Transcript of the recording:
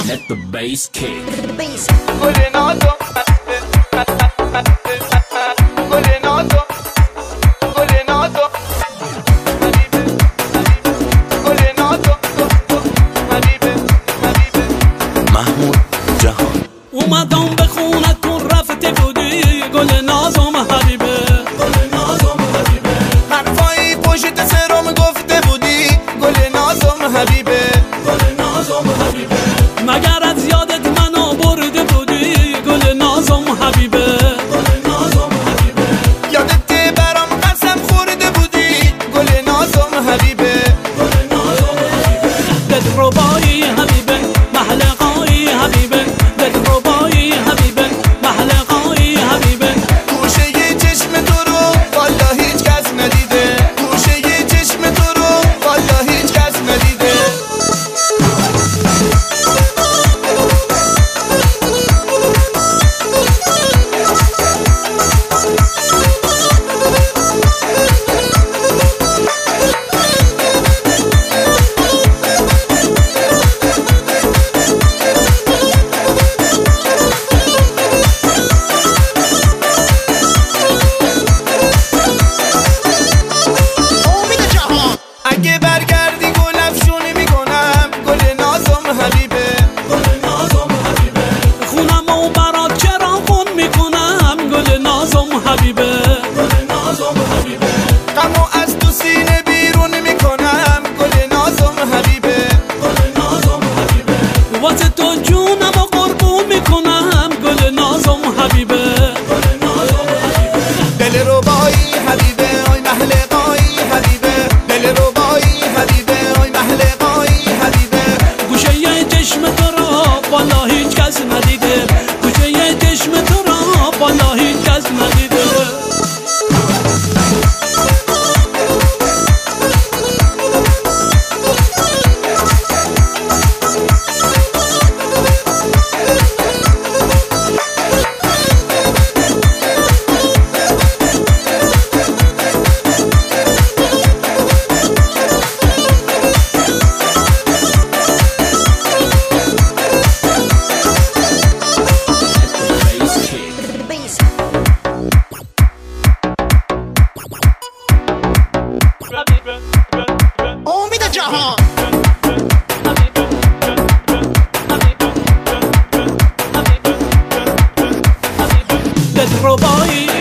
Let the bass kick. گل نازو گل نازو گل نازو گل نازو محمود جهان اومدم به خونتون رفته بودی گل نازم حبیبه گل نازم حبیبه حرفایی پشت سرم گفته بودی گل نازم حبیبه گل نازم حبیبه مگر از یادت منو برده بودی گل نازم حبیبه گل نازم حبیبه یادت برام قسم خورده بودی گل نازم حبیبه گل نازم حبیبه دلربایی حبیبه محلقایی حبیبه دلربایی حبیبه محلقایی حبیبه گوشه ی چشم تو رو والا هیچ کس ندیده گوشه ی چشم تو رو والا هیچ کس ندیده اگه برگردی گل افشونی میکنم گل نازم حبیبه گل نازم حبیبه خونمو برات چراغون میکنم گل نازم حبیبه گل نازم حبیبه غمو از تو سینه بیرون میکنم گل نازم حبیبه گل نازم حبیبه واسه تو جونمو قربون میکنم گل نازم حبیبه گل نازم حبیبه دلربایی حبیبه آی محلقایی حبیبه دلربایی حبیبه آی محلقایی حبیبه گوشه ی چشم تو را والا هیچ کس ندیده گوشه ی چشم تو را والا هیچ کس ندیده امید جهان دلربایی